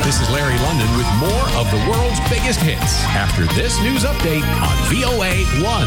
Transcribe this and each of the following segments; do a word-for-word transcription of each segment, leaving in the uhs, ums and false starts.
This is Larry London with more of the world's biggest hits after this news update on V O A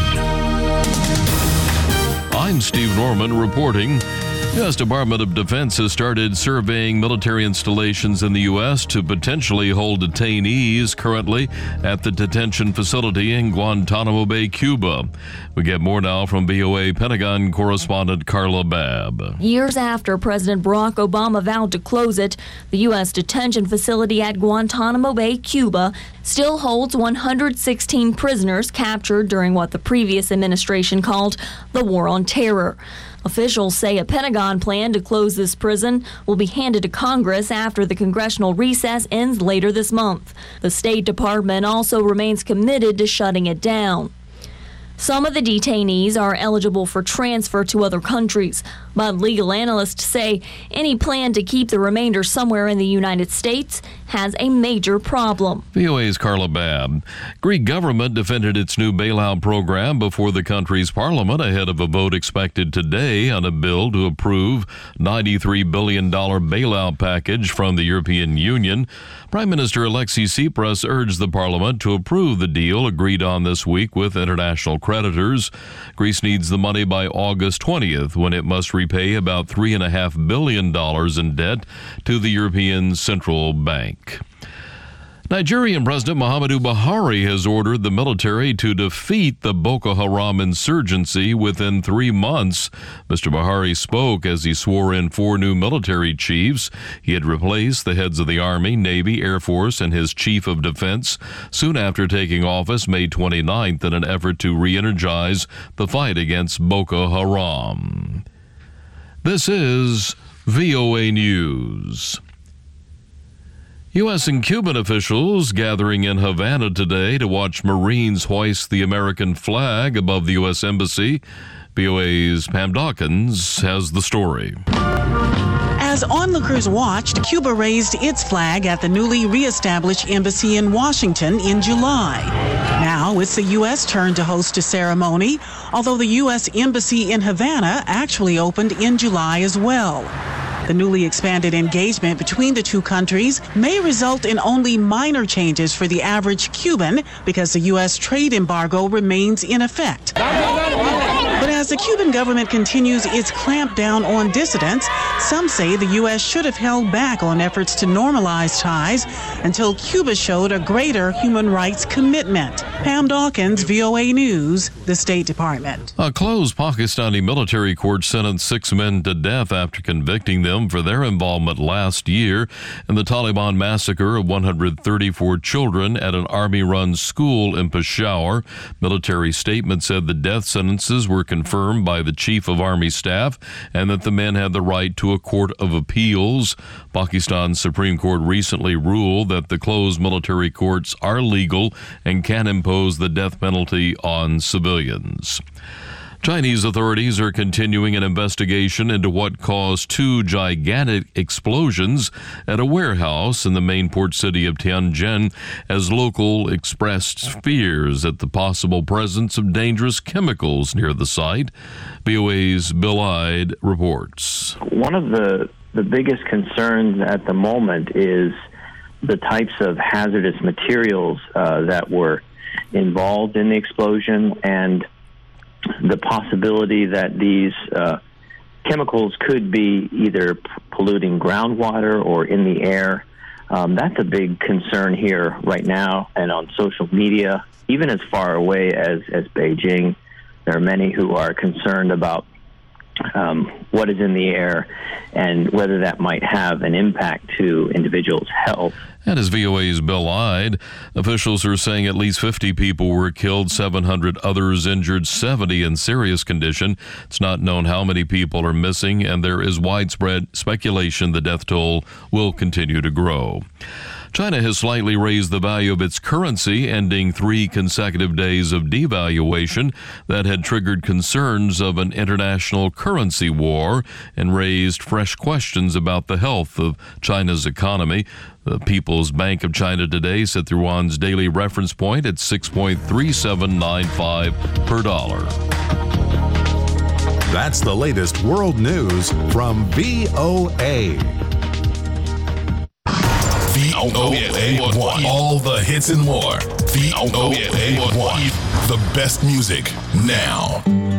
one. I'm Steve Norman reporting. The U S Department of Defense has started surveying military installations in the U S to potentially hold detainees currently at the detention facility in Guantanamo Bay, Cuba. We get more now from V O A Pentagon correspondent Carla Babb. Years after President Barack Obama vowed to close it, the U S detention facility at Guantanamo Bay, Cuba, still holds one hundred sixteen prisoners captured during what the previous administration called the War on Terror. Officials say a Pentagon plan to close this prison will be handed to Congress after the congressional recess ends later this month. The State Department also remains committed to shutting it down. Some of the detainees are eligible for transfer to other countries, but legal analysts say any plan to keep the remainder somewhere in the United States has a major problem. V O A's Carla Babb. Greek government defended its new bailout program before the country's parliament ahead of a vote expected today on a bill to approve ninety-three billion dollars bailout package from the European Union. Prime Minister Alexis Tsipras urged the parliament to approve the deal agreed on this week with international creditors. Greece needs the money by August twentieth, when it must repay about three point five billion dollars in debt to the European Central Bank. Nigerian President Muhammadu Buhari has ordered the military to defeat the Boko Haram insurgency within three months. Mister Buhari spoke as he swore in four new military chiefs. He had replaced the heads of the Army, Navy, Air Force, and his chief of defense soon after taking office May twenty-ninth in an effort to re-energize the fight against Boko Haram. This is V O A News. U S and Cuban officials gathering in Havana today to watch Marines hoist the American flag above the U S Embassy. V O A's Pam Dawkins has the story. As onlookers watched, Cuba raised its flag at the newly reestablished embassy in Washington in July. Now it's the U S turn to host a ceremony, although the U S embassy in Havana actually opened in July as well. The newly expanded engagement between the two countries may result in only minor changes for the average Cuban because the U S trade embargo remains in effect. But as the Cuban government continues its clampdown on dissidents, some say the U S should have held back on efforts to normalize ties until Cuba showed a greater human rights commitment. Pam Dawkins, V O A News, the State Department. A closed Pakistani military court sentenced six men to death after convicting them for their involvement last year in the Taliban massacre of one hundred thirty-four children at an army-run school in Peshawar. Military statement said the death sentences were confirmed by the Chief of Army Staff and that the men had the right to a court of appeals. Pakistan's Supreme Court recently ruled that the closed military courts are legal and can impose the death penalty on civilians. Chinese authorities are continuing an investigation into what caused two gigantic explosions at a warehouse in the main port city of Tianjin, as local expressed fears at the possible presence of dangerous chemicals near the site. V O A's Bill Ide reports. One of the, the biggest concerns at the moment is the types of hazardous materials uh, that were involved in the explosion, and the possibility that these uh, chemicals could be either p- polluting groundwater or in the air. Um, that's a big concern here right now, and on social media, even as far away as, as Beijing. There are many who are concerned about um, what is in the air and whether that might have an impact to individuals' health. And as V O A's Bill Ide, officials are saying at least fifty people were killed, seven hundred others injured, seventy in serious condition. It's not known how many people are missing, and there is widespread speculation the death toll will continue to grow. China has slightly raised the value of its currency, ending three consecutive days of devaluation that had triggered concerns of an international currency war and raised fresh questions about the health of China's economy. The People's Bank of China today set the yuan's daily reference point at six point three seven nine five per dollar. That's the latest world news from V O A. V O O A one. All the hits and more. V O A one. The best music now.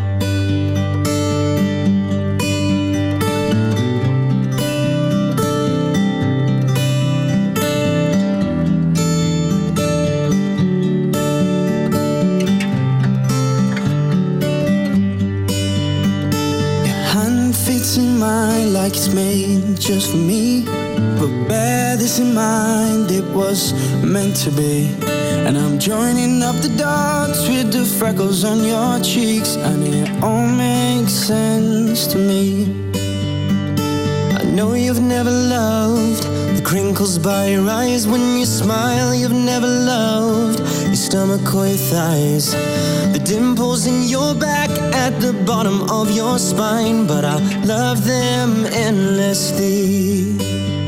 In mind like it's made just for me, but bear this in mind, it was meant to be. And I'm joining up the dots with the freckles on your cheeks, and it all makes sense to me. I know you've never loved the crinkles by your eyes when you smile. You've never loved your stomach or your thighs, the dimples in your back at the bottom of your spine, but I love them endlessly.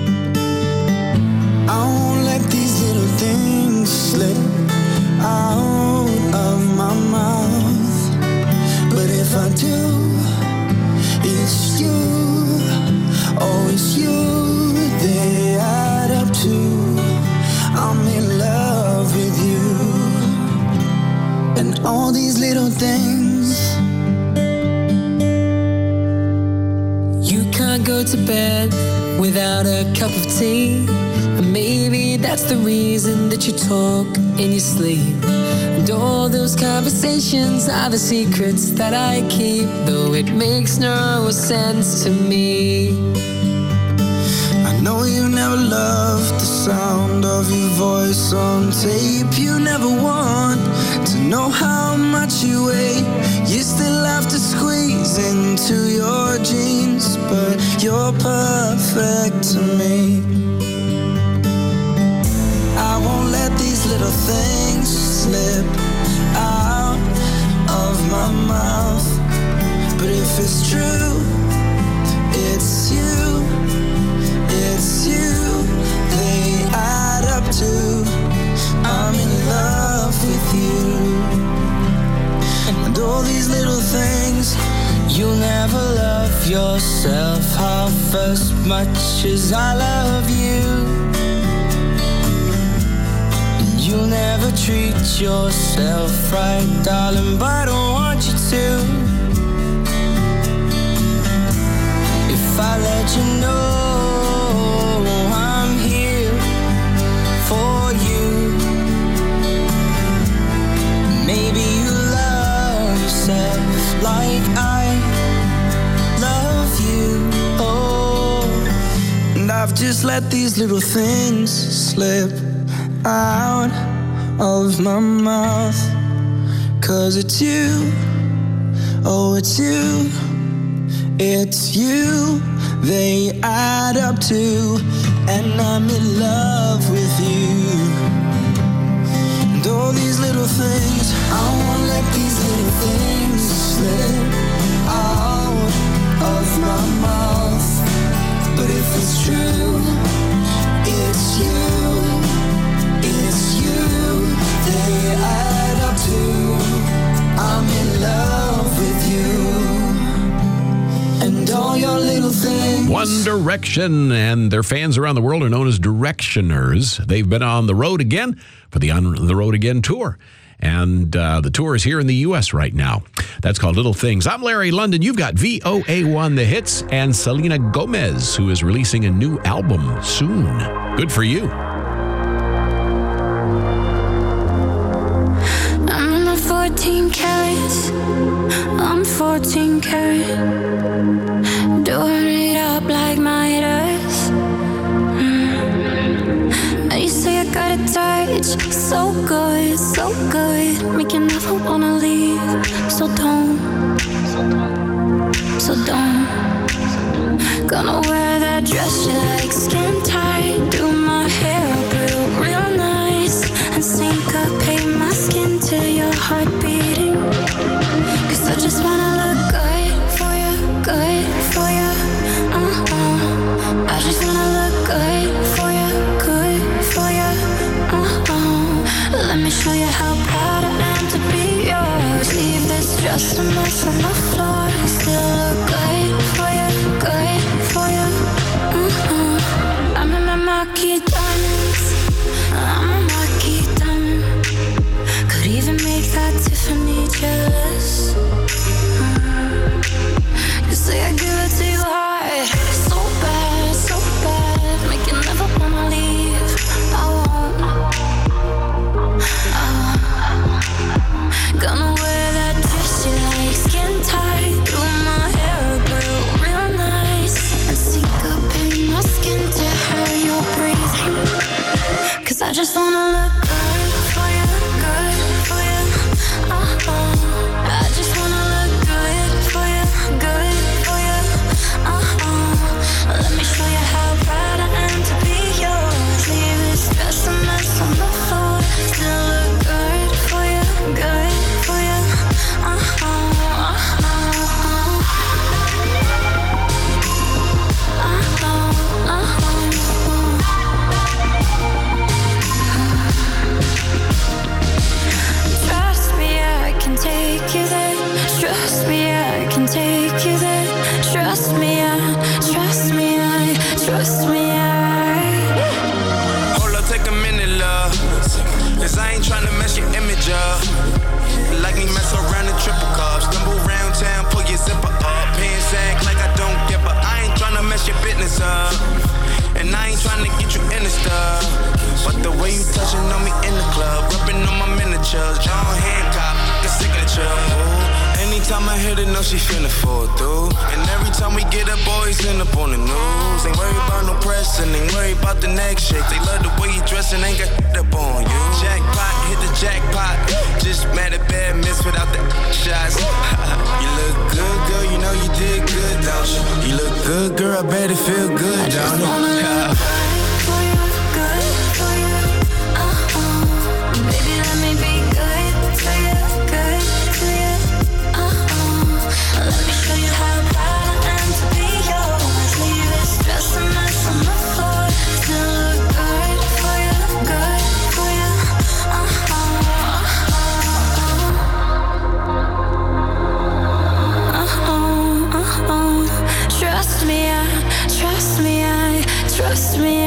I won't let these little things slip out of my mouth, but if I do, it's you, oh it's you, they add up to I'm in love with you. And all these little things. You can't go to bed without a cup of tea, and maybe that's the reason that you talk in your sleep. And all those conversations are the secrets that I keep, though it makes no sense to me. I know you never loved the sound of your voice on tape. You never want to know how much you weigh. You still have to squeeze into your jeans, but you're perfect to me. I won't let these little things slip out of my mouth, but if it's true, it's you, it's you, they add up to I'm in love with you. And all these little things, you'll never love yourself half as much as I love you. And you'll never treat yourself right, darling, but I don't want you to. If I let you know I'm here for you, maybe you love yourself like I love you. Oh, and I've just let these little things slip out of my mouth, 'cause it's you, oh it's you, it's you, they add up to, and I'm in love with you. And all these little things, I won't let these little things slip out of my mouth, but if it's true, it's you, it's you, they add up to I'm in love with you. And all your little things. One Direction and their fans around the world are known as Directioners. They've been on the road again for the On the Road Again tour. And uh, the tour is here in the U S right now. That's called Little Things. I'm Larry London. You've got V O A one The Hits and Selena Gomez, who is releasing a new album soon. Good for you. I'm a fourteen carats. I'm fourteen carat. Doing it up like Midas. Mm. You say I got a touch, so good, so good, make you never wanna leave. So don't, so don't. Gonna wear that dress you like, skin tight, do my hair up real, real nice, and syncopate my skin to your heart beating. 'Cause I just wanna look good for you, good for you, uh-uh. I just wanna look good for you, good for you, uh-uh. Let me show you how proud I am to be yours. Leave this dress a mess on the floor. Still look good for you, good for you, uh-uh. I'm in my marquee diamonds, 'Cause I just wanna look good for you, good for you. Uh-uh. I just wanna look good for you, good for you. Uh-uh. Let me show you how proud I am to be yours. Leave this dress a mess on the floor. Still look good for you, good for you. Uh-uh, uh-uh. Uh-uh, uh-uh. Trust me, I can take you there. Trust me, I can take you there. Trust me, I, trust me, I, trust me, I. Hold up, take a minute, love. Cause I ain't tryna mess your image up. Like me mess around the triple cup. Stumble around town, pull your zipper up. Pants act like I don't give a. I ain't tryna mess your business up. And I ain't tryna get you in the stuff. But the way you touching on me in the club, rubbing on my miniatures, John Hancock, the signature. Ooh. Anytime I hit it, know she finna fall through. And every time we get up, boys end up on the news. Ain't worried about no press and ain't worried about the next shake. They love the way you dress and ain't got up on you. Jackpot, hit the jackpot. Just mad at bad miss without the shots. You look good, girl, you know you did good, don't you? You look good, girl, I bet it feel good, don't it? For you, good for you. Uh-uh. Baby, let me be good to you, good to you. Uh-uh. Let me show you how proud I am to be yours. Leave this dress a mess on the floor. Still look good for you, good for you. Uh-uh, uh-uh. Uh-uh, uh-uh. Trust me, I, trust me, I, trust me,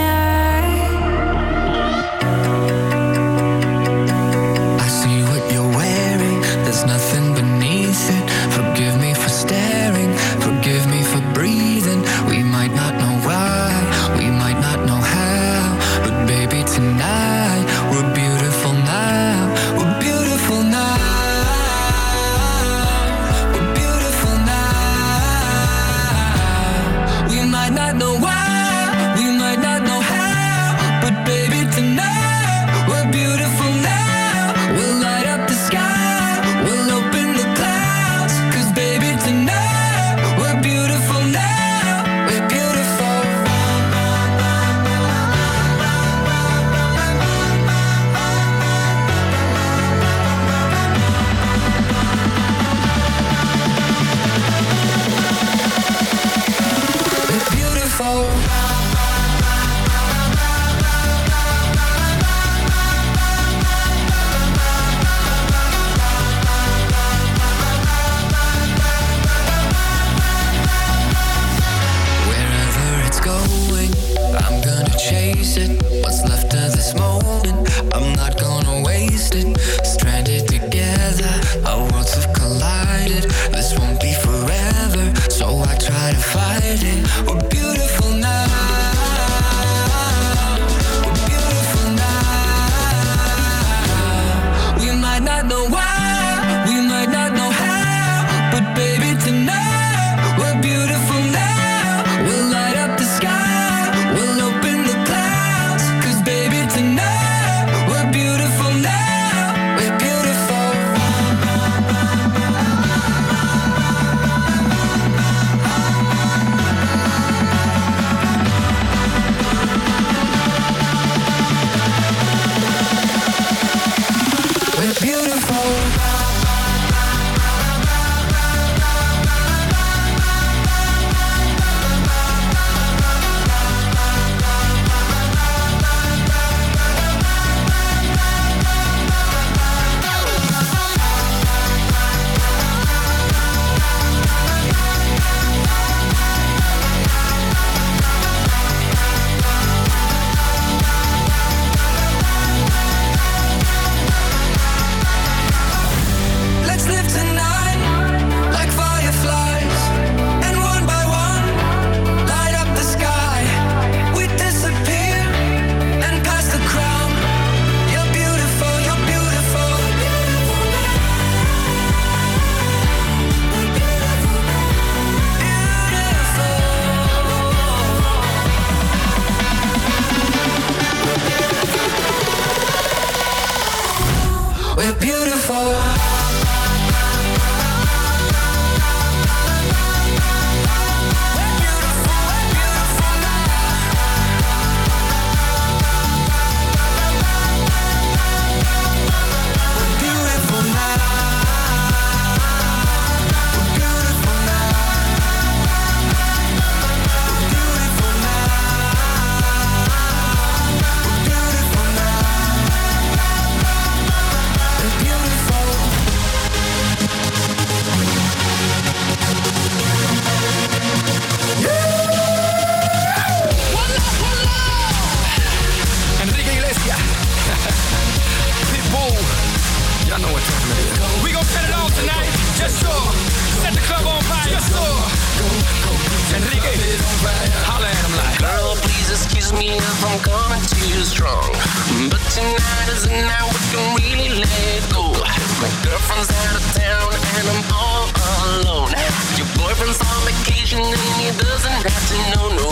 excuse me if I'm coming too strong, but tonight is the night we can really let it go. My girlfriend's out of town and I'm all alone. Your boyfriend's on vacation and he doesn't have to know, no.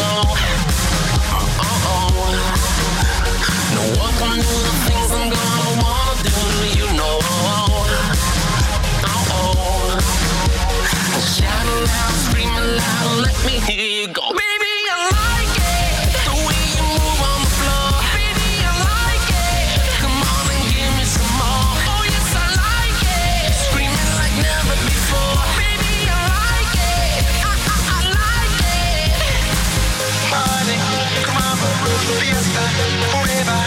Uh-oh. No one can do the things I'm gonna wanna do, you know. Uh-oh. Shout it out, scream it loud, let me hear you go. Baby, I like it, the way you move on the floor. Baby, I like it, come on and give me some more. Oh yes, I like it, screaming like never before. Baby, I like it, I, I, I like it. Party, come on, fiesta, forever.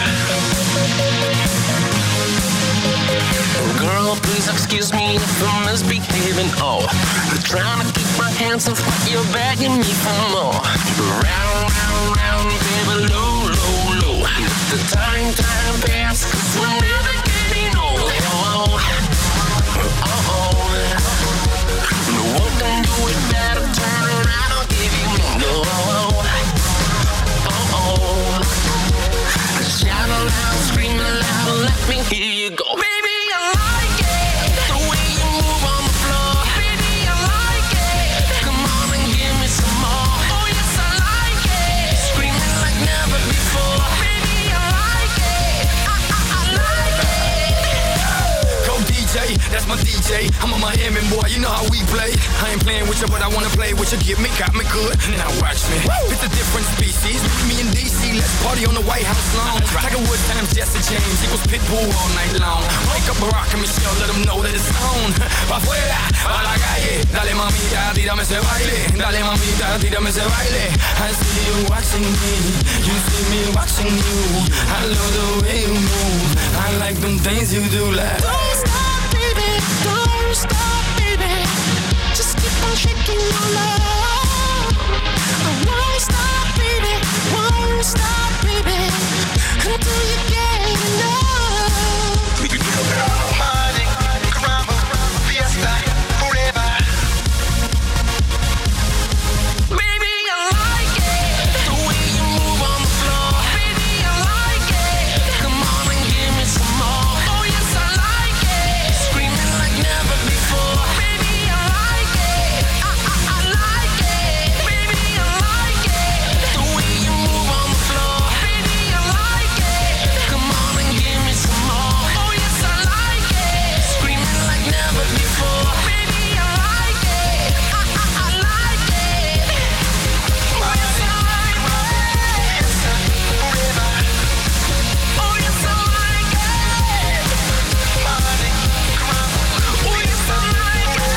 Girl, please excuse me if I'm misbehaving. Oh, I'm trying to keep my hands off, but you're begging me for more. Round, round, round, baby, low, low, low. Let the time, time pass, cause we're never getting old. Oh, oh, oh. No one can do it better. Turn around, I'll give you more. No, oh, oh. Shout aloud, scream aloud, let me hear you go. Baby, that's my D J, I'm a Miami boy, you know how we play. I ain't playing with you, but I wanna play with you. Get me, got me good, now watch me. Woo! It's a different species, me and D C, let's party on the White House lawn. Right. Tiger Woods times Jesse James, equals Pitbull all night long. Wake up Barack and Michelle, let them know that it's on. Pa' fuera, pa' la calle, dale mamita, tírame ese baile. Dale mamita, tírame ese baile. I see you watching me, you see me watching you. I love the way you move, I like them things you do like. Don't stop, baby, don't stop, baby. Just keep on shaking your love. I won't stop, baby, won't stop, baby, until you get enough. Party, caramba, fiesta, forever. Baby, I like it, the way you move on the floor. Baby, I like it, come on and give me some more. Oh yes, I like it, screaming like never before. Baby, I like it, I, I, I like it. Baby, I like it, the way you move on the floor. Baby, I like it, come on and give me some more. Oh yes, I like it, screaming like never before. Baby, I like it, I, I, I like it. Oh yes, I like it, forever. Oh yes, I like it. Party, come on. Oh yes, I like it.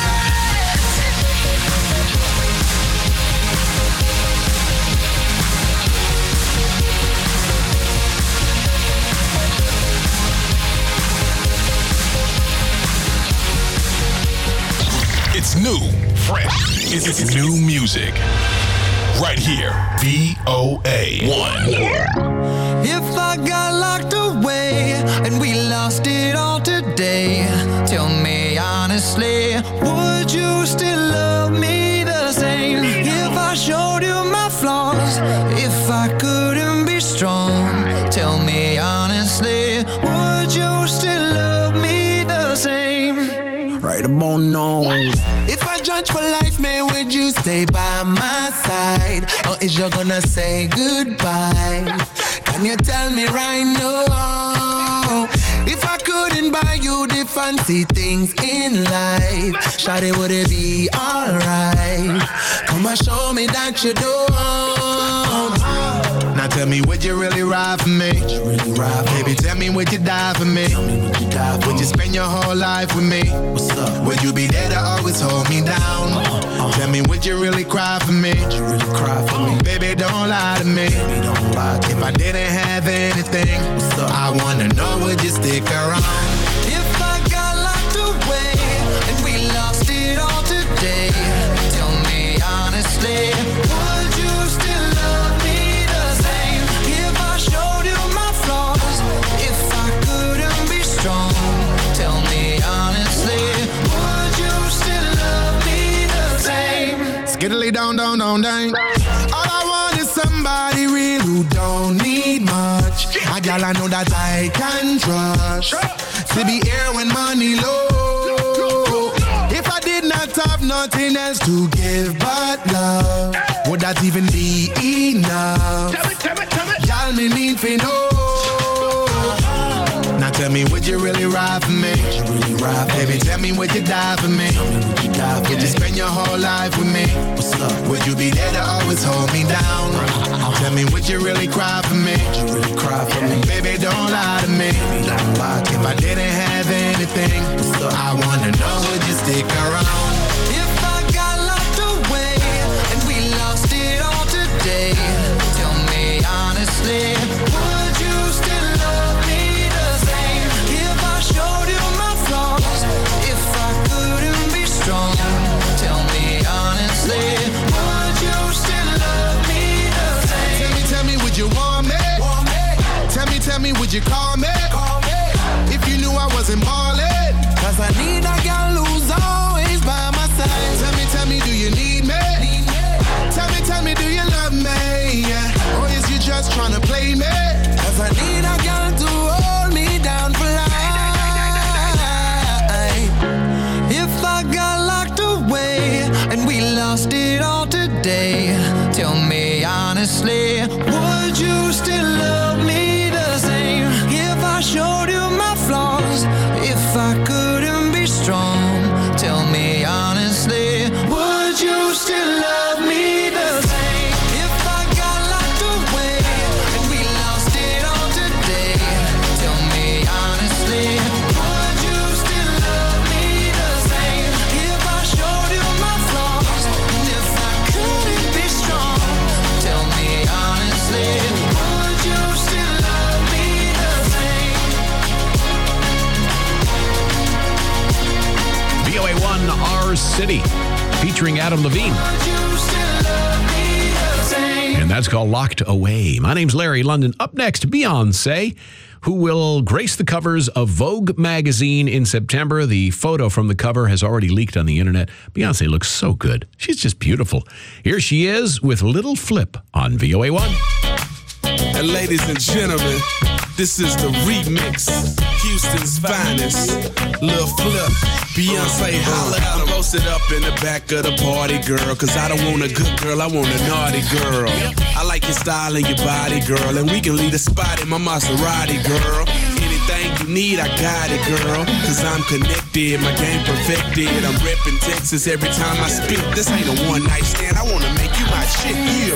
It's new, fresh. It's, it's new music. Right here, V O A one. If I got locked away and we lost it all today, tell me honestly, would you still love me the same? If I showed you my flaws, if I couldn't be strong, tell me honestly, would you still love me the same? Right about now. If I judge for life, man, would you stay by my side? Or is you gonna say goodbye? Can you tell me right now? If I couldn't buy you the fancy things in life, shawty, would it be alright? Come and show me that you don't. Now tell me, would you really ride for me? Really ride for Baby, tell me, would you die for me? would you, die for Would you spend your whole life with me? What's up? Would you be there to always hold me down? Uh-huh. Tell me, would you really cry for me? Would you really cry for me? Baby, don't lie to me. Baby, don't lie to If me. I didn't have anything, What's up? I wanna know, would you stick around? If I got locked away and we lost it all today, tell me honestly, would you still love me the same? If I showed you my flaws, if I couldn't be strong, tell me honestly, would you still love me the same? Skiddly down, down, down, down. All I want is some somebody real who don't need much. A gal I know that I can trust. To be here when money low. If I did not have nothing else to give but love, would that even be enough? Tell me, tell me, tell me. Y'all me need to know. Now tell me, would you really ride for me? Would you really ride, baby? Tell me, would you die for me? Would you die for would me? You spend your whole life with me? What's up? Would you be there to always hold me down? Tell me, would you really cry for me? Would you really cry for me? Baby, don't lie to me. Don't lie. If I didn't have anything, I wanna know, would you stick around? If I got locked away and we lost it all today, tell me honestly, would you still love me the same? If I showed you my flaws, if I couldn't be strong, tell me honestly, would you still love me the same? Tell me, tell me, would you want me? Want me? Tell me, tell me, would you call me? Call me. If you knew I wasn't ballin', cause I need a girl who's always by my side. Tell me, tell me, do you need me? Need me? Tell me, tell me, do you love me? Yeah. Or is you just tryna play me? Cause I need a girl to hold me down for life. If I got locked away and we lost it all today, tell me honestly, would you still love me the same? If I showed you my flaws, if I couldn't be strong, tell me honestly, would you still love me the same? If I got locked away and we lost it all today, tell me honestly, would you still love me the same? If I showed you my flaws, and if I couldn't be strong, tell me honestly, would you still love me the same? V O A one Our City, featuring Adam Levine. And that's called Locked Away. My name's Larry London. Up next, Beyonce, who will grace the covers of Vogue magazine in September. The photo from the cover has already leaked on the internet. Beyonce looks so good. She's just beautiful. Here she is with Little Flip on V O A one. And ladies and gentlemen, this is the remix, Houston's finest, Lil Flip, Beyonce holla at 'em. Posted up in the back of the party, girl, cause I don't want a good girl, I want a naughty girl. I like your style and your body, girl, and we can leave the spot in my Maserati, girl. Anything you need, I got it, girl, cause I'm connected, my game perfected. I'm reppin' Texas every time I spit. This ain't a one night stand, I wanna make you my shit, yeah.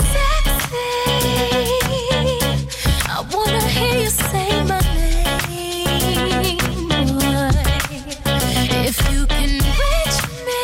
I wanna hear you say my name, boy. If you can reach me,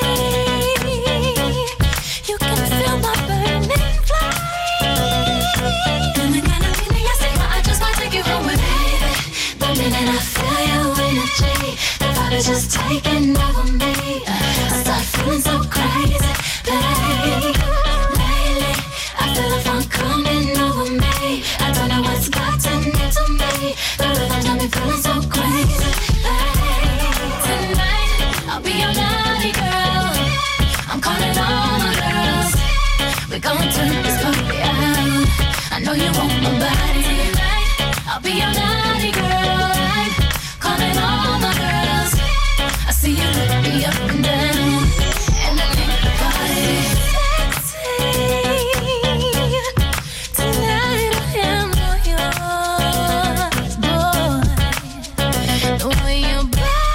you can feel my burning flame. And the kind of feeling I say, I just might take you home with me. The minute I feel your energy, the vibe is just taking over me. I start feeling so crazy, babe. Lately, I feel the funk coming over me. I don't know what's gotten into me. The rhythm got me feeling so crazy. Hey, tonight, I'll be your naughty girl. I'm calling all my girls. We're gonna turn this party out. I know you want my body. Tonight, I'll be your naughty girl. I'm calling all my girls. I see you look me up and down. And I think the party sexy. Tonight I am all yours, boy. The way your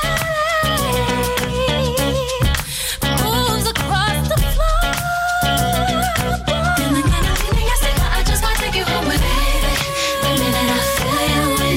body moves across the floor, boy. And the kind of feeling I say, I just might take you home with me. The minute I feel your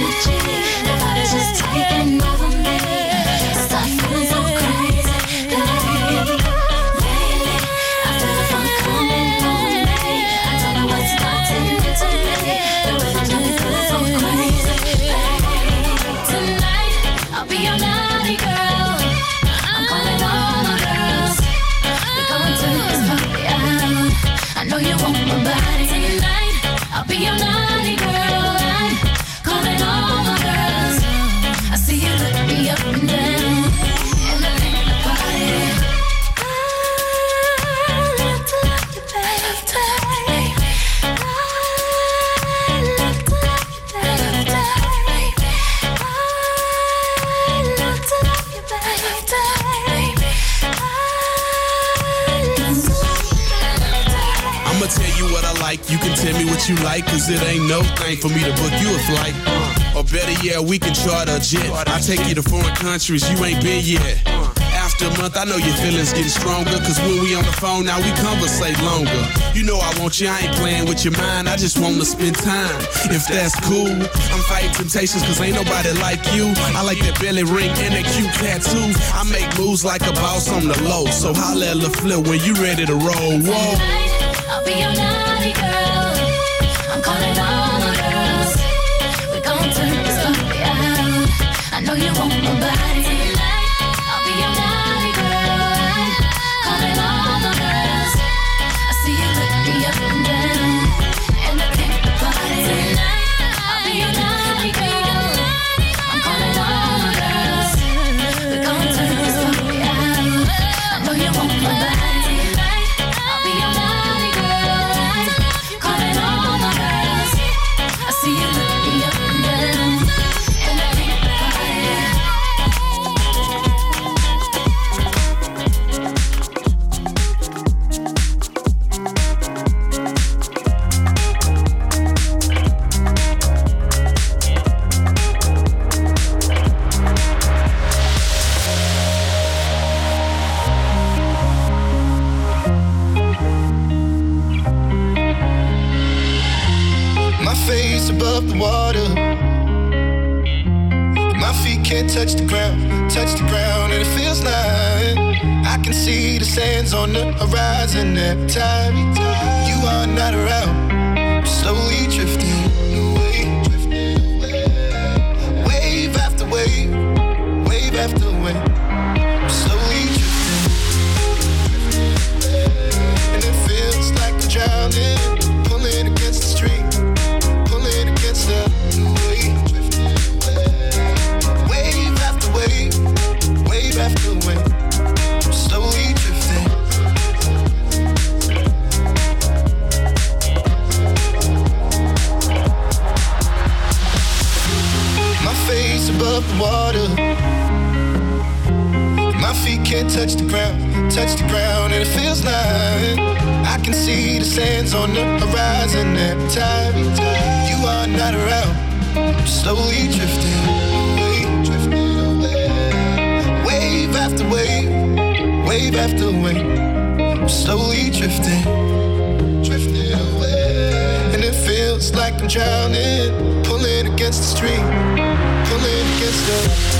that you like, cause it ain't no thing for me to book you a flight. Uh, or better yet, we can charter a jet. I take you to foreign countries you ain't been yet. After a month, I know your feelings getting stronger, cause when we on the phone now, we conversate longer. You know I want you, I ain't playing with your mind, I just wanna spend time. If that's cool, I'm fighting temptations, cause ain't nobody like you. I like that belly ring and that cute tattoo. I make moves like a boss on the low, so holla at LaFleur when you ready to roll. Whoa. I'll be your naughty girl. I'm calling all the girls. We're gonna turn this party out. I know you want my body tonight. I'll be your naughty girl. Calling all the girls. I see you look me up and down, and I think the party tonight. I'll be your naughty girl. I'm calling all the girls. We're gonna turn this party out. I know you want my body tonight. I'll be your naughty girl. Calling all the girls. I see you look me up and down, and I think the party out. My face above the water, my feet can't touch the ground, touch the ground, and it feels like I can see the sands on the horizon every time you are not around. I'm slowly drifting away, wave after wave, wave after wave. I'm slowly drifting, and it feels like I'm drowning, pulling against the stream. Against the wave, wave after wave, wave after wave, I'm slowly drifting. My face above the water, my feet can't touch the ground, touch the ground, and it feels like I can see the sands on the horizon every time you are not around. I'm slowly drifting away, drifting away, wave after wave, wave after wave. I'm slowly drifting, drifting away, and it feels like I'm drowning, pulling against the stream, pulling against the.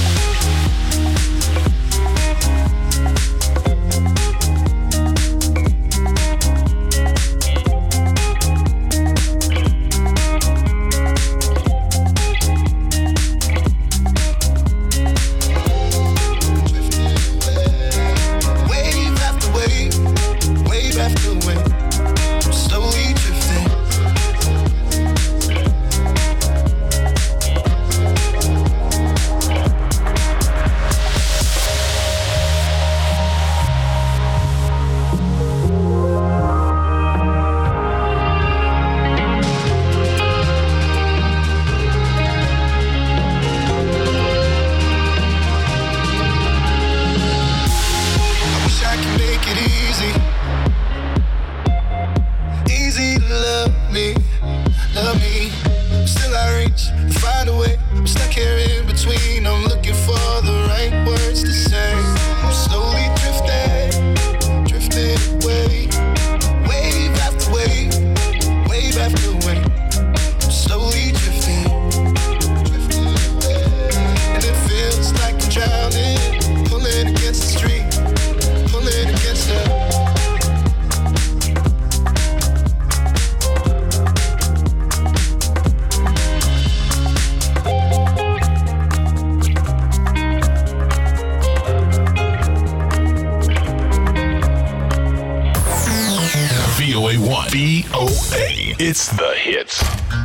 V O A. It's the hits.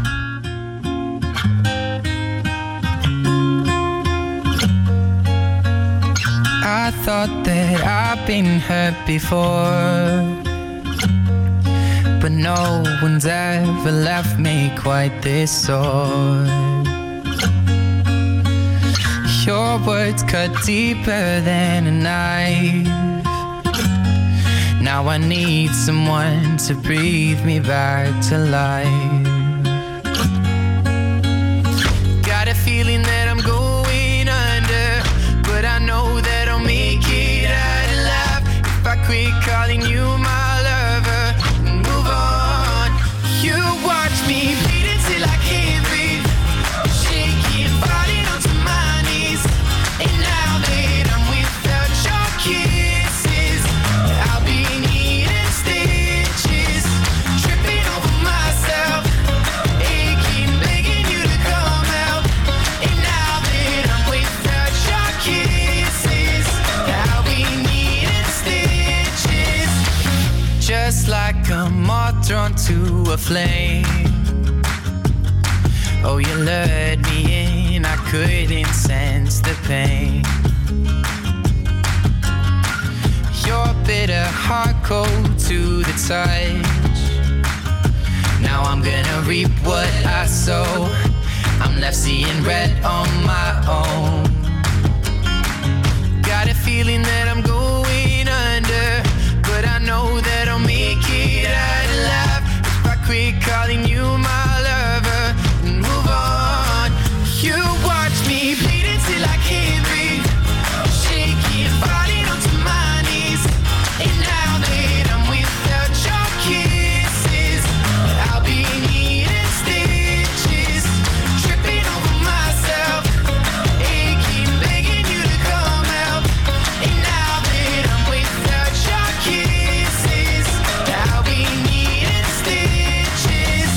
I thought that I've been hurt before, but no one's ever left me quite this sore. Your words cut deeper than a knife. Now I need someone to breathe me back to life. a flame. Oh, you lured me in, I couldn't sense the pain. Your bitter heart cold to the touch. Now I'm gonna reap what I sow. I'm left seeing red on my own. Got a feeling that I'm going under, but I know that I'll make it out alive if I quit calling you my lover and move on. You watch me bleed until I can't breathe, shaking, falling onto my knees. And now that I'm without your kisses, I'll be needing stitches, tripping over myself, aching, begging you to come help. And now that I'm without your kisses, I'll be needing stitches.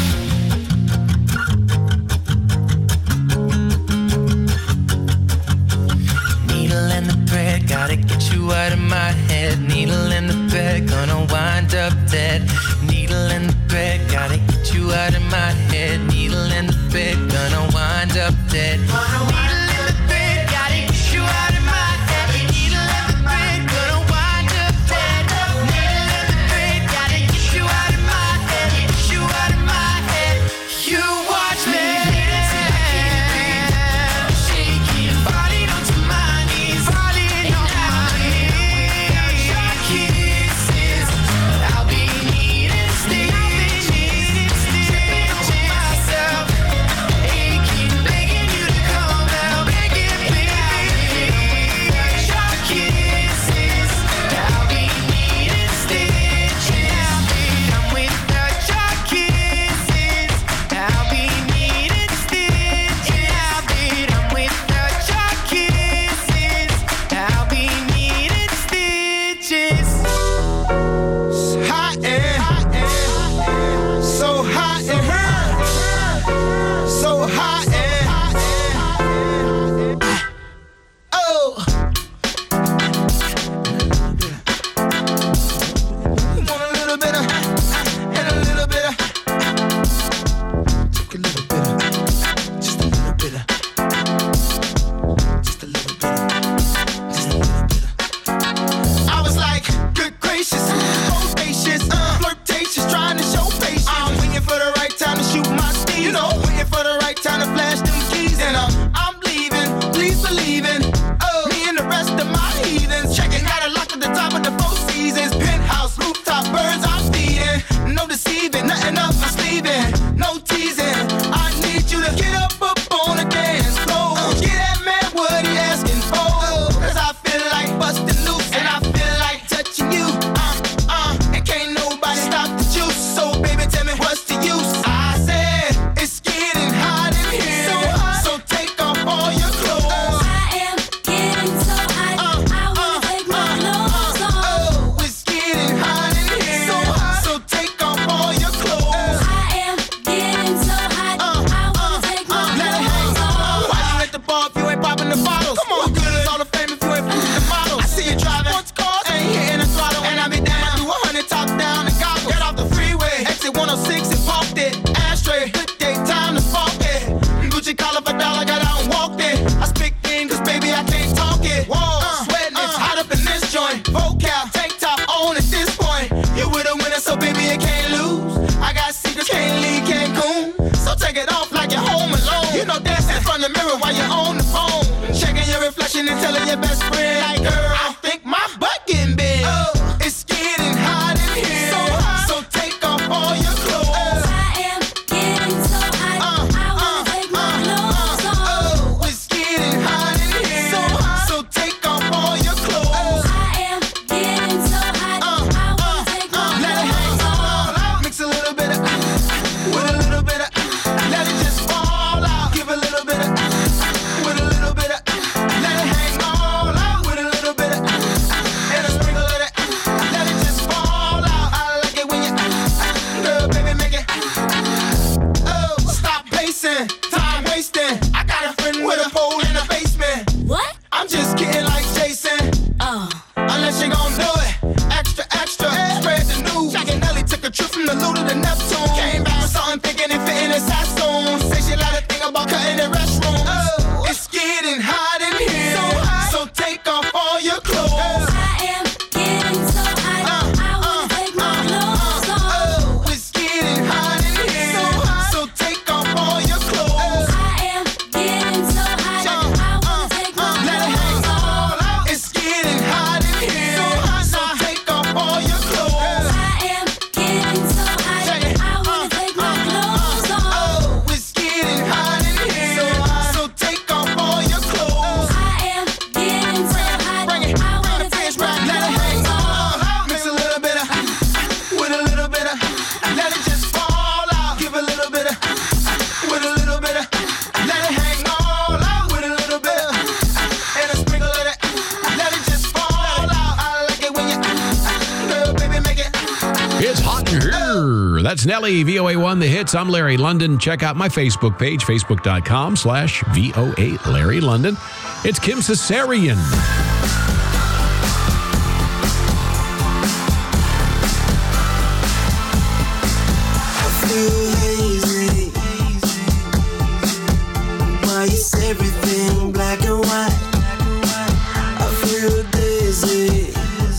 Needle in the thread, gotta get you out of my head. Needle in the thread, gonna wind up dead. Needle in the thread, gotta get you out of my head. Needle in the thread, gonna wind up dead. Needle in the thread, gotta get you out of my head. Needle in the thread, gonna wind up dead. Needle in the thread, gotta get you out of my head. Get you out of my head. You watch me till I can't breathe, shaking, falling onto my knees, falling on my knees. Your kisses, I'll be needing stitches, tripping over myself, aching, begging you to come help, begging, begging. Your kisses, I'll be needing stitches. I'm without your kisses, I'll be needing stitches. I'm without your kisses, I'll be needing stitches. Hot and so hot and so hot and oh. You want a little bit of and a little bit of, take a little bit of, just a little bit of, just a little bit of, just a little bit of. I was like, good gracious, bodacious, uh, flirtatious, trying to show patience. I'm waiting for the right time to shoot my steam, you know, waiting for the right time to flash them keys. And uh, I'm leaving, please believe in, oh, me and the rest of my heathens. Checking out a lock at the top of the Four Seasons, penthouse, rooftop, birds I'm feeding. No deceiving, nothing up my sleeving, no teasing. I need you to get up up on the dance floor, get that man what he asking for. Cause I feel like busting loose and I feel like touching you. Uh, uh, and can't nobody stop the juice. So baby, tell me what's the use? I said it's getting hot in here, so, hot. So take off all your clothes. I am getting so hot, I wanna take my clothes off. Oh, it's getting hot in here, so, hot. So take off all your clothes. I am getting so hot, I wanna take my Let it hang. clothes off. Why you at the bar if you ain't popping the bottles? Come on, what good is all the fame if you ain't flipping the models? I see you driving sports cars, ain't hitting the throttle, and I be down. I do a hundred top down and gobble. Get off the freeway, exit one oh six and parked it. Ashtray, good day, time to spark it. Gucci collar for dollar, got out and walked it. I speak in, cause baby I can't talk it. Whoa, uh, sweating, it's hot up in this joint. Vocal, tank top on at this point. You with a winner, so baby you can't lose. I got secrets, can't leave Cancun. So take it off like you're home alone. You know, dancing in front of the mirror while you're on the phone. Checking your reflection and telling your best friend, like, girl, I think my butt getting big. Oh, it's getting hot in here, so hot. So take off all your clothes. I am getting so hot, I wanna take my clothes off. Oh, it's getting hot in here, so hot. So take off all your clothes. I am getting so hot, I wanna take my Let it hang clothes off. all out. Mix a little bit of with a little bit of, let it just fall out. Give a little bit of with a little bit of, let it hang all out with a little bit of and a sprinkle of that. Let it just fall out. I like it when you, girl, baby, make it. Oh, stop pacing, time wasting. I got a friend with a pole in the basement. What? I'm just kidding like Jason. Oh. Unless you gon' do it. Extra, extra. Spread the news. Jack and Nelly took a trip from the Lou to the Neptune. That's Nelly, V O A one, The Hits. I'm Larry London. Check out my Facebook page, facebook.com slash VOA Larry London. It's Kim Cesarian. Why is everything black and white? I feel dizzy,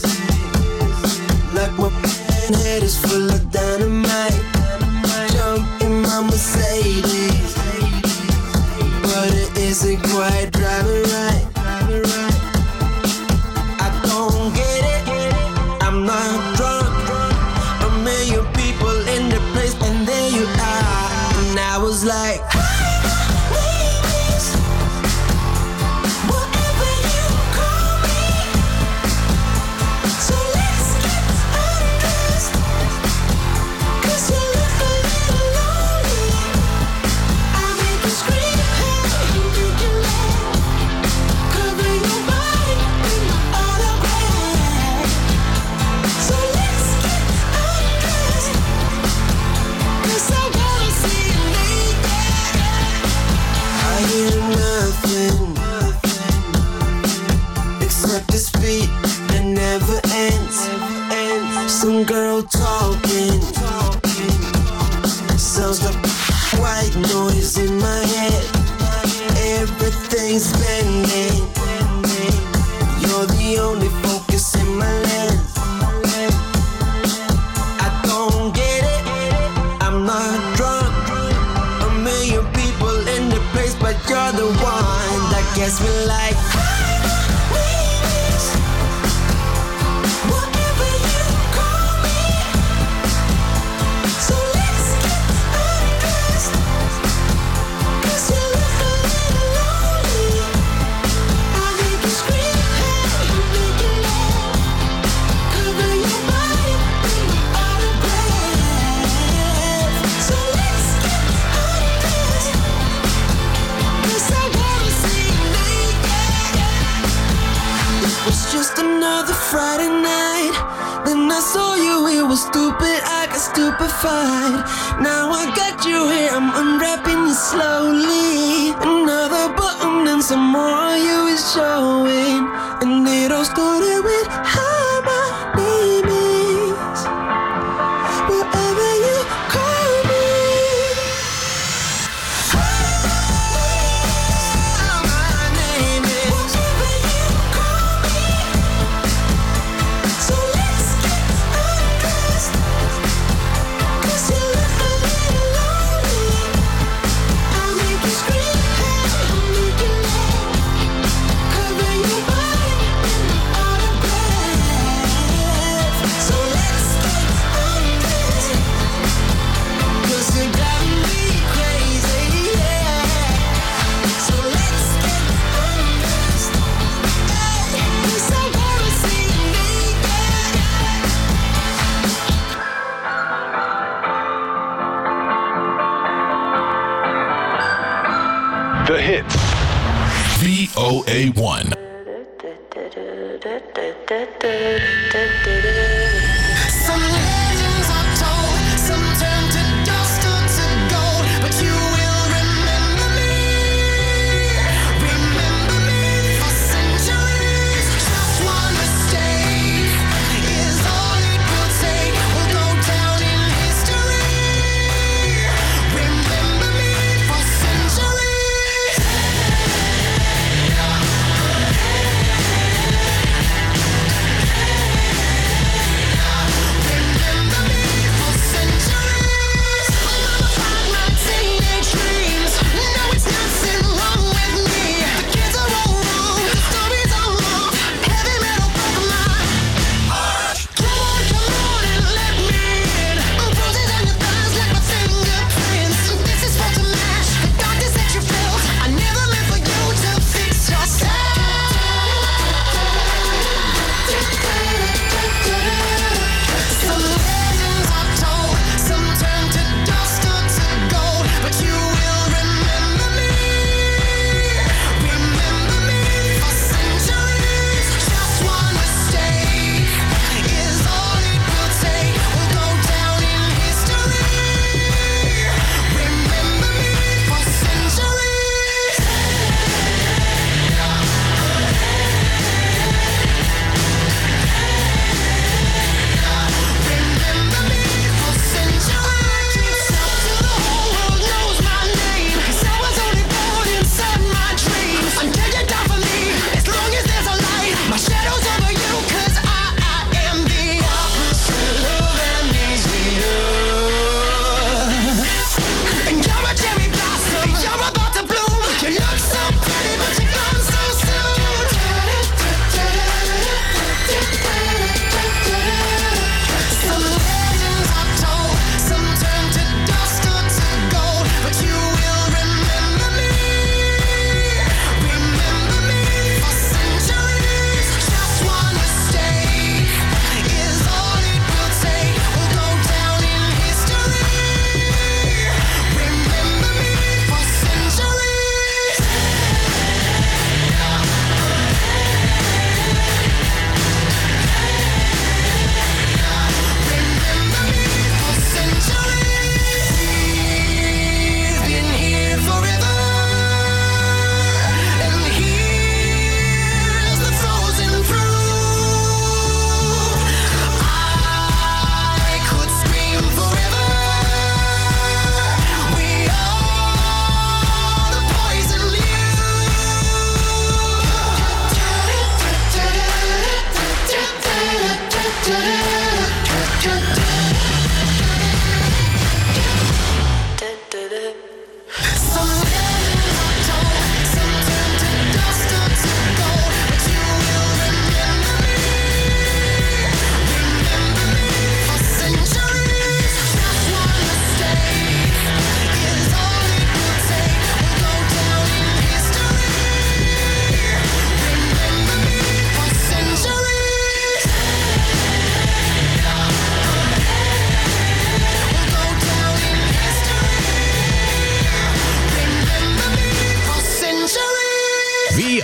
like my head is full of dynamite. Jump in my Mercedes, but it isn't quite driving right. I don't get it, I'm not drunk. A million people in the place, and there you are. And I was like, some girl talking, sounds like white noise in my head. Everything's bending, you're the only focus in my lens. I don't get it, I'm not drunk. A million people in the place, but you're the one that gets me like. Friday night, then I saw you, it was stupid, I got stupefied. Now I got you here, I'm unwrapping you slowly. Another button and some more of you is showing. And it all started with how my name is, whatever you call me. How my name is, whatever you call me. So let's get undressed, 'cause you look a little lonely. I'll make you scream, I'll make you laugh, cover your body in autograph. So let's get undressed, 'cause you got me crazy, yeah. So let's get undressed, hey, 'cause I wanna see you naked. The Hits. V O A one. Some legends are told, some turn to dust or to gold, but you will remember me, remember me for centuries. Just one mistake is all it will take. We'll go down in history. Remember me for centuries.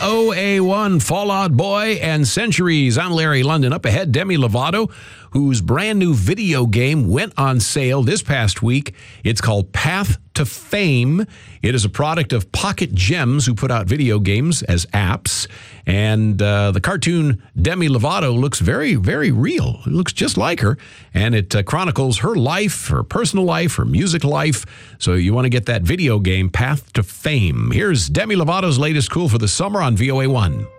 O A one, Fall Out Boy and Centuries. I'm Larry London. Up ahead, Demi Lovato, whose brand new video game went on sale this past week. It's called Path to Fame. It is a product of Pocket Gems, who put out video games as apps. And uh, the cartoon Demi Lovato looks very, very real. It looks just like her. And it uh, chronicles her life, her personal life, her music life. So you want to get that video game, Path to Fame. Here's Demi Lovato's latest Cool for the Summer on V O A one.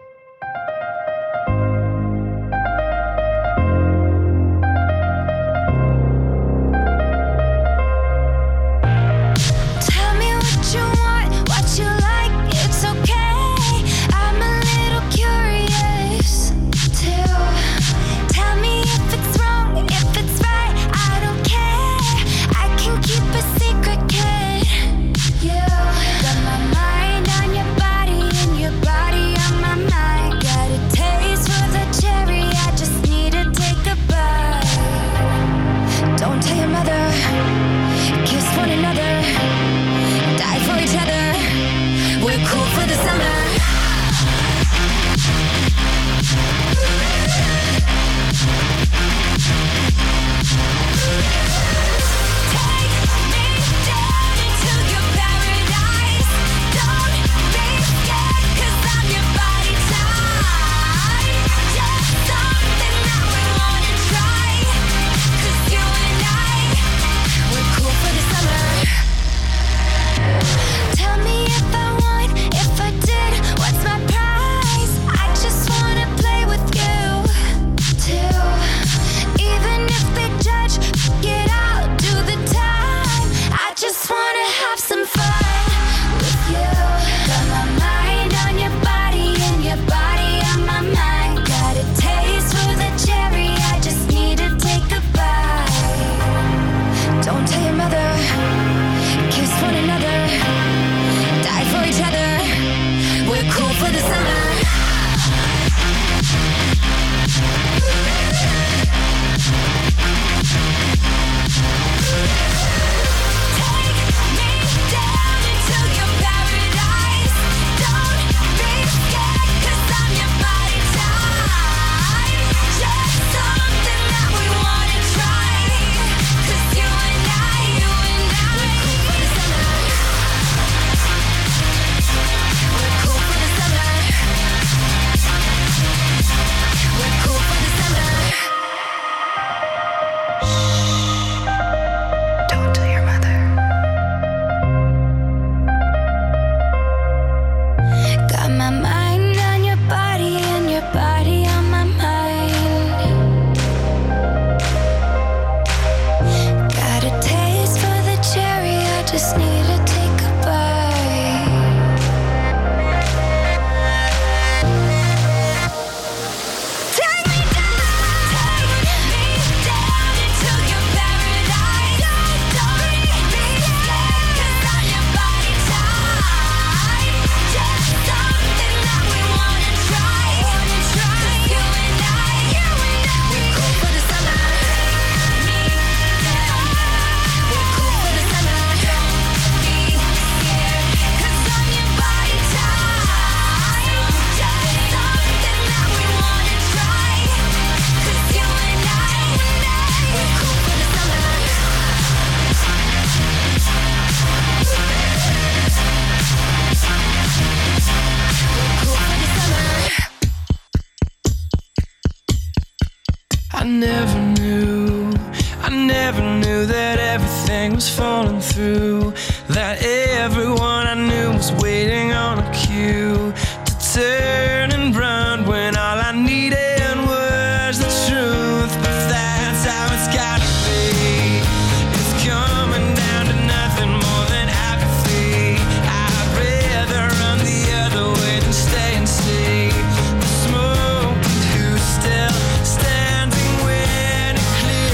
never knew, I never knew that everything was falling through, that everyone I knew was waiting on a cue to turn and run when all I needed was the truth. But that's how it's gotta be. It's coming down to nothing more than apathy. I'd rather run the other way than stay and see the smoke and who's still standing when it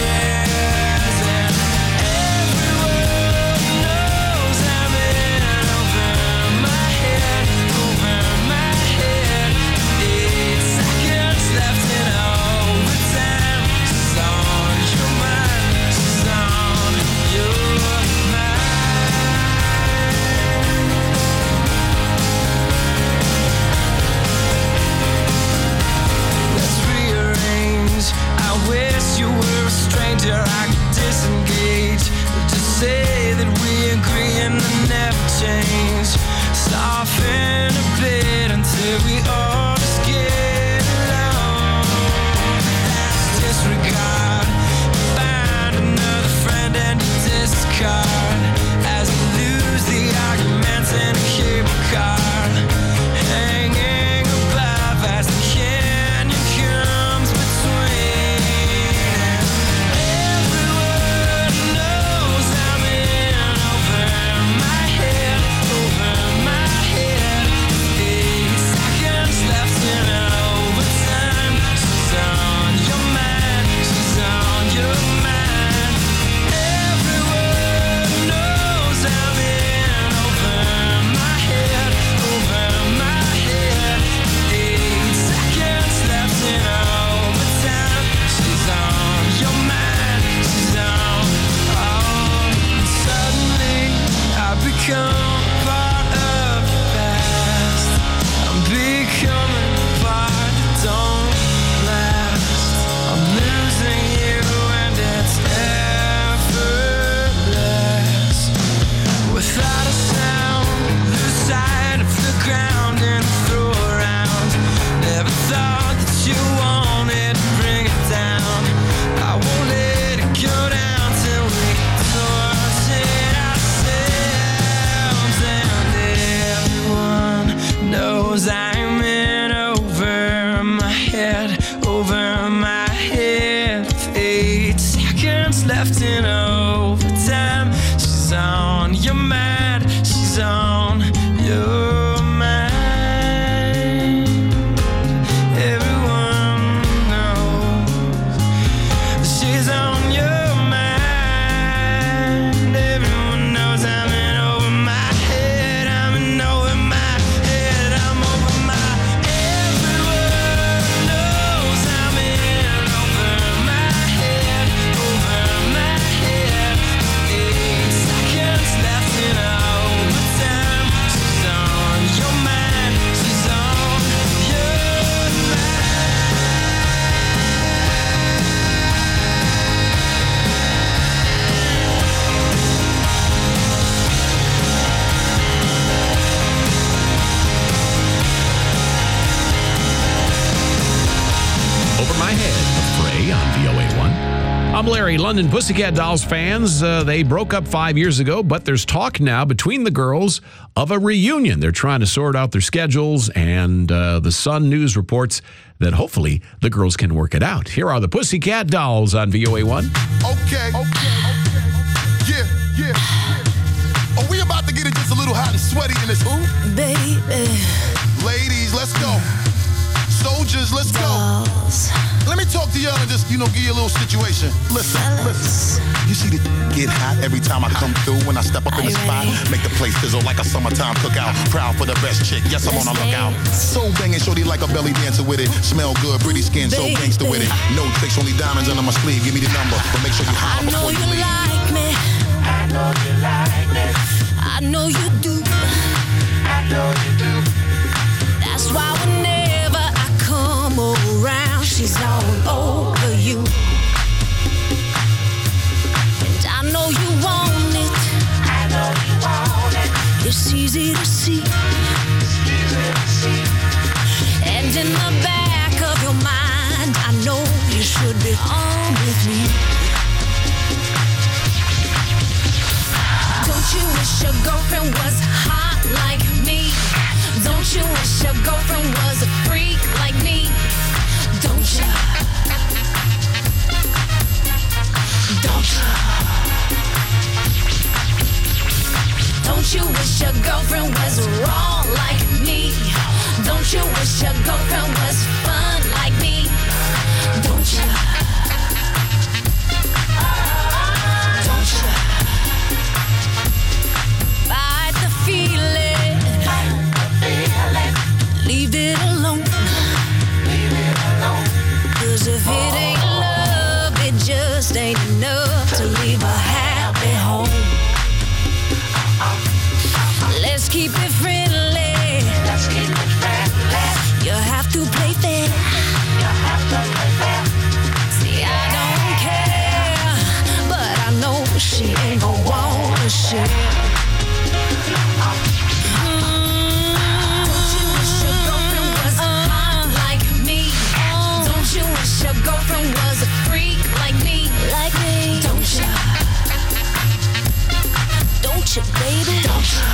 clears. And everyone knows I'm in over my on V O A one. I'm Larry. London Pussycat Dolls fans, uh, they broke up five years ago, but there's talk now between the girls of a reunion. They're trying to sort out their schedules, and uh, the Sun News reports that hopefully the girls can work it out. Here are the Pussycat Dolls on V O A one. Okay, okay, okay. Yeah, yeah, yeah. Are we about to get it just a little hot and sweaty in this hoop? Baby. Ladies, let's go. Soldiers, let's go. Let me talk to y'all and just, you know, give you a little situation. Listen, listen. You see the get hot every time I come through when I step up in the spot. Make the place sizzle like a summertime cookout. Proud for the best chick, yes, I'm on a lookout. So banging, shorty like a belly dancer with it. Smell good, pretty skin, so gangster with it. No tricks, only diamonds under my sleeve. Give me the number, but make sure you holler before you leave. Like me. I know you like me. I know you do. I know you do. That's why whenever I come around, she's all over you. And I know you want it. I know you want it. It's easy to see. It's easy to see. And in the back of your mind, I know you should be on with me. Don't you wish your girlfriend was hot like me? Don't you wish your girlfriend was a freak like me? Don't you? Don't you? Don't you wish your girlfriend was raw like me? Don't you wish your girlfriend was fun like me? Don't you? Don't you? Fight the feeling. Leave it alone. Leave it alone. Cause if it ain't love, it just ain't enough to leave a happy home. Let's keep it friendly. Let's keep it friendly. You have to play fair. You have to play fair. See, I don't care, but I know she ain't gonna wanna share. Your girlfriend was a freak like me, like me. Don't you? Don't you, baby? Don't you?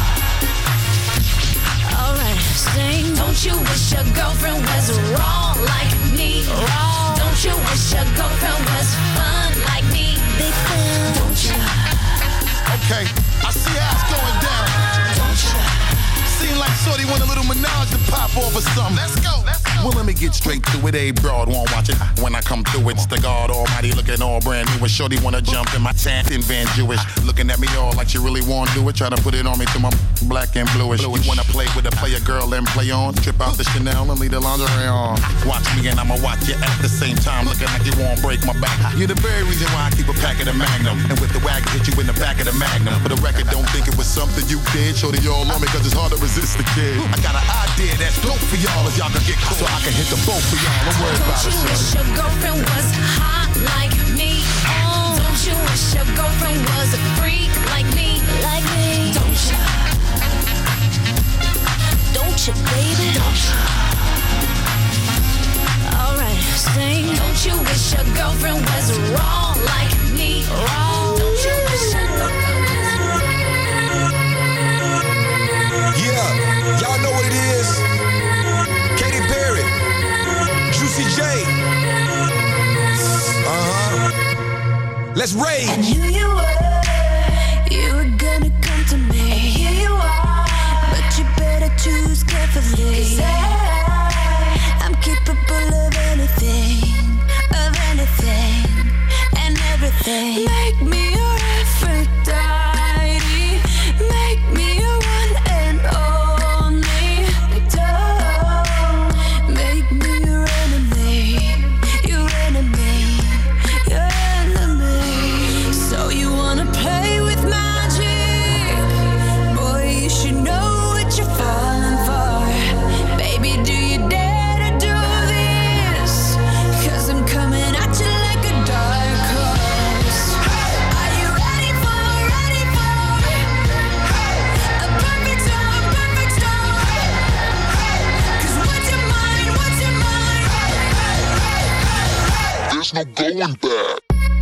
Alright, sing. Don't you wish your girlfriend was raw like me? Raw. Don't you wish your girlfriend was fun like me? Big fun. Don't you? Okay, I see how it's going down. Don't you? Seem like shorty want a little menage to pop off or something. Let's go, let's go. Well, let me get straight to it. A broad won't watch it. When I come through, it's the God Almighty looking all brand new. And shorty wanna jump in my tent in Van Jewish. Looking at me all like she really wanna do it. Try to put it on me to my black and bluish. You wanna play with a player girl and play on. Trip out the Chanel and leave the lingerie on. Watch me and I'ma watch you at the same time. Looking like you won't break my back. You're the very reason why I keep a pack of the Magnum. And with the wagon, hit you in the back of the Magnum. For the record, don't think it was something you did. Shorty all on me cause it's hard to resist the kid. I got an idea that's dope for y'all if y'all can get caught. So I can hit the boat for y'all. Don't worry about it, son. Don't you wish your girlfriend was hot like me? Oh. Don't you wish your girlfriend was a freak like me? Like me. Don't you? Don't you, baby? Don't you? Alright, sing. Don't you wish your girlfriend was raw like me? Raw. Don't you wish your girlfriend was Yeah, y'all know what it is. Katy Perry, Juicy J. Uh-huh. Let's rage. I knew you were, you were gonna come to me. And here you are, but you better choose carefully. 'Cause I, I'm capable of anything, of anything, and everything. Make me your Aphrodite, make me your one and only. Don't make me your enemy, your enemy, your enemy. So you wanna play with magic? Boy, you should know what you're falling for. Baby, do you dare to do this? 'Cause I'm coming at you like a dark horse. going back.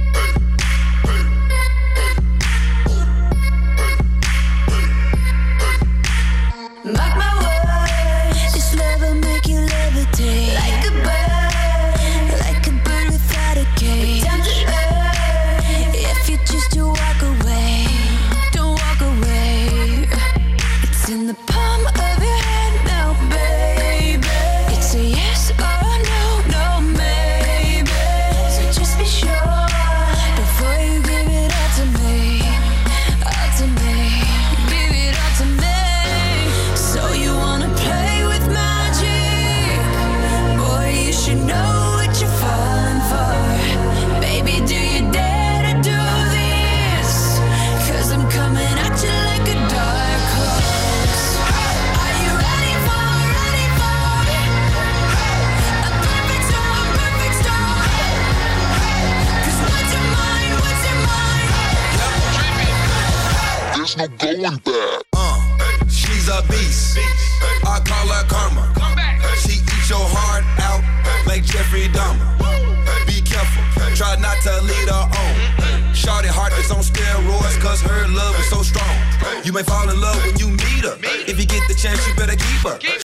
Mark my words, this love will make you levitate like a bird, like a bird without a cage. Down to earth, if you choose to walk away, don't walk away. It's in the palm of your hand now, baby. It's a yes or no, no maybe. So just be sure before you give it all to me, all to me, give it all to me. So you wanna play with magic? Boy, you should know what you're falling for. Baby, do you dare to do this? Cause I'm coming at you like a dark horse. Are you ready for, ready for a perfect storm, perfect storm? Cause what's your mind, what's your mind? There's no going back. She's a beast. I call her karma. She eats your heart out like Jeffrey Dahmer. Be careful, try not to lead her on. Shawty heart is on steroids cause her love is so strong. You may fall in love when you meet her. If you get the chance, you better keep her.